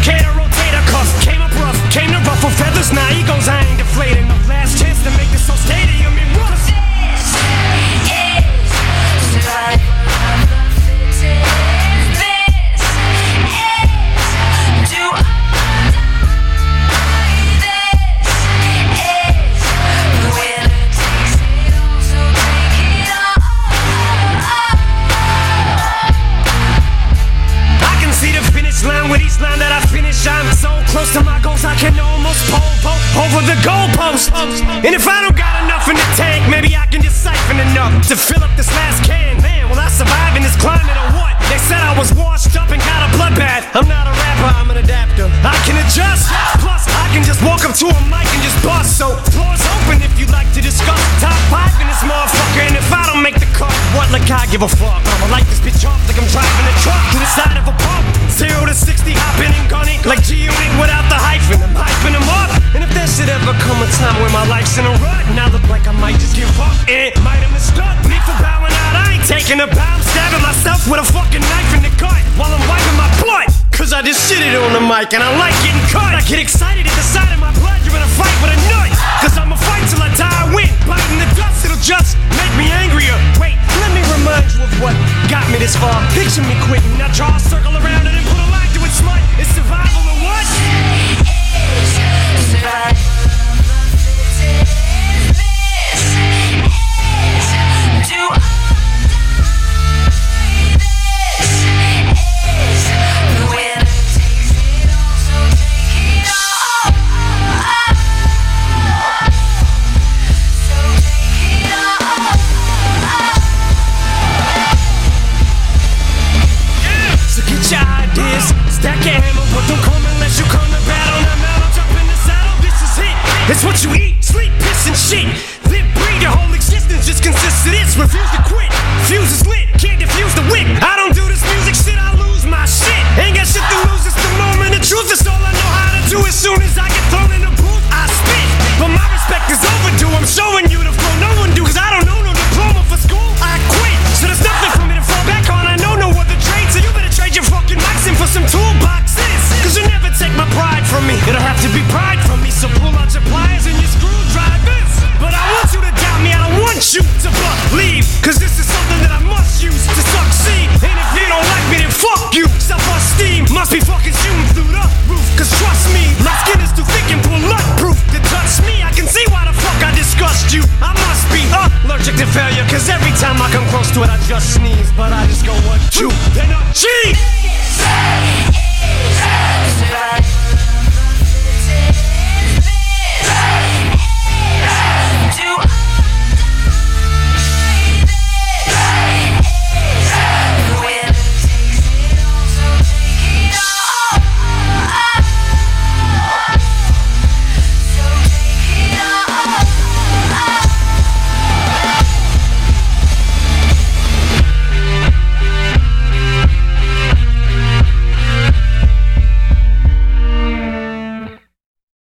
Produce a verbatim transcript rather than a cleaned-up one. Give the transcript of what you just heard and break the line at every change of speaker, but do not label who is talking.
Cater, rotator cuff, came up rough, came to ruffle feathers. Now egos, I ain't deflating. No last chance to make this whole stadium in rough.
This is survival of the fittest. This is do or die. This is the winner takes it all, so take it all.
I can see the finish line with each line that I finish. I'm so close to my goals, I can almost pole vault over the goalpost. And if I don't got enough in the tank, maybe I can just siphon enough to fill up this last can. Man, will I survive in this climate or what? They said I was washed up and got a bloodbath. I'm not a rapper, I'm an adapter. I can adjust, plus I can just walk up to a mic and just bust. So floor's open if you'd like to discuss top five in this motherfucker. And if I don't make the cut, what like I give a fuck? I'ma light this bitch off like I'm driving a truck to the side of a pump. Zero to sixty, hopping and gunning like G-Unit without the hyphen. I'm hyping them up. And if there should ever come a time where my life's in a rut, and I look like I might just give up, and it might have mistook me for bowing out. I ain't taking a bow, I'm stabbing myself with a fucking knife in the gut while I'm wiping my blood. Cause I just shitted on the mic and I like getting cut. I get excited at the sight of my blood. You're in a fight with a nut. Cause I'ma fight till I die, I win. Biting the dust, it'll just make me angrier. Wait, let me remind you of what got me this far. Picture me quitting, now draw a circle around it and put a line to it, smut. It's survival or what?
Is survival of the fittest. This is do or die. This is the winner takes it all, so take it all. So take it all.
So get your ideas, stack your hammer, but don't come unless you come to battle. Now mount, I'm jumping the saddle, this is it. It's what you eat, sleep, piss, and shit. Live, breathe, your whole existence just consists of this. Refuse to